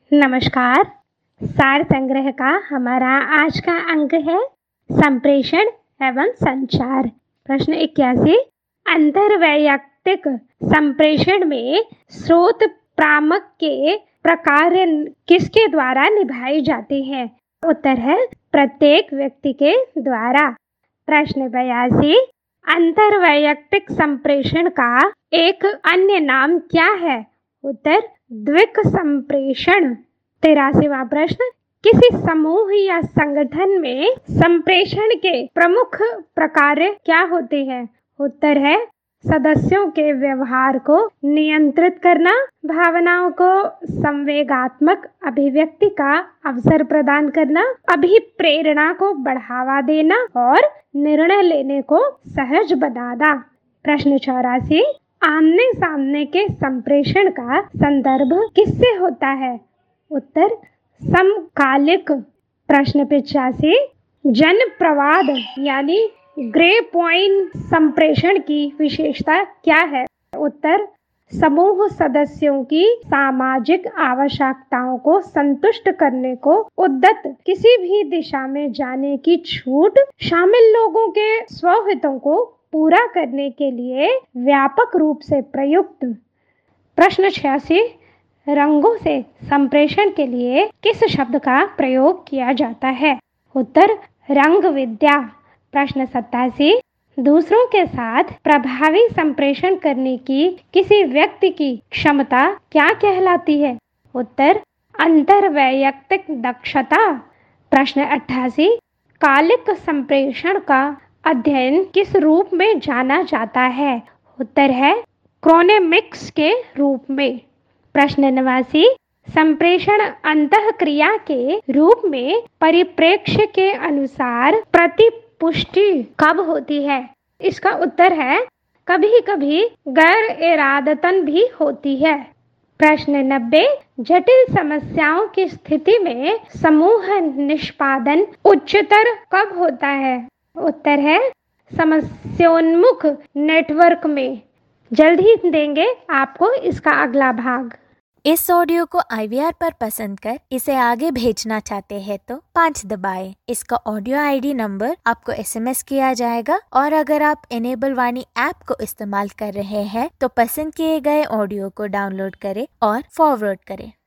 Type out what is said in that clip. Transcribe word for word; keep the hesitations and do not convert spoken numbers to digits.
नमस्कार। सार संग्रह का हमारा आज का अंक है संप्रेषण एवं संचार। प्रश्न इक्यासी, अंतर्वैयक्तिक संप्रेषण में स्रोत प्रापक के प्रकार किसके द्वारा निभाए जाते हैं? उत्तर है प्रत्येक व्यक्ति के द्वारा। प्रश्न बयासी, अंतर्वैयक्तिक संप्रेषण का एक अन्य नाम क्या है? उत्तर द्विक संप्रेषण। तिरासीवां प्रश्न, किसी समूह या संगठन में संप्रेषण के प्रमुख प्रकार क्या होते हैं? उत्तर है सदस्यों के व्यवहार को नियंत्रित करना, भावनाओं को संवेगात्मक अभिव्यक्ति का अवसर प्रदान करना, अभिप्रेरणा को बढ़ावा देना और निर्णय लेने को सहज बनाना। प्रश्न चौरासी, आमने सामने के संप्रेषण का संदर्भ किससे होता है? उत्तर समकालिक। प्रश्न पिचासी, जन प्रवाद यानी ग्रे पॉइंट संप्रेषण की विशेषता क्या है? उत्तर समूह सदस्यों की सामाजिक आवश्यकताओं को संतुष्ट करने को उद्यत किसी भी दिशा में जाने की छूट, शामिल लोगों के स्वहितों को पूरा करने के लिए व्यापक रूप से प्रयुक्त। प्रश्न छियासी, रंगों से संप्रेषण के लिए किस शब्द का प्रयोग किया जाता है? उत्तर रंग विद्या। प्रश्न सत्तासी, दूसरों के साथ प्रभावी संप्रेषण करने की किसी व्यक्ति की क्षमता क्या कहलाती है? उत्तर अंतर्वैयक्तिक दक्षता। प्रश्न अट्ठासी, कालिक संप्रेषण का अध्ययन किस रूप में जाना जाता है? उत्तर है क्रोनेमिक्स के रूप में। प्रश्न नवासी, संप्रेषण अंतःक्रिया के रूप में परिप्रेक्ष्य के अनुसार प्रतिपुष्टि कब होती है? इसका उत्तर है कभी कभी गैर इरादतन भी होती है। प्रश्न नब्बे, जटिल समस्याओं की स्थिति में समूह निष्पादन उच्चतर कब होता है? उत्तर है समस्योन्मुख नेटवर्क में। जल्द ही देंगे आपको इसका अगला भाग। इस ऑडियो को आई वी आर पर पसंद कर इसे आगे भेजना चाहते हैं तो पाँच दबाएं। इसका ऑडियो आई डी नंबर आपको एस एम एस किया जाएगा और अगर आप इनेबल वाणी ऐप को इस्तेमाल कर रहे हैं तो पसंद किए गए ऑडियो को डाउनलोड करें और फॉरवर्ड करें।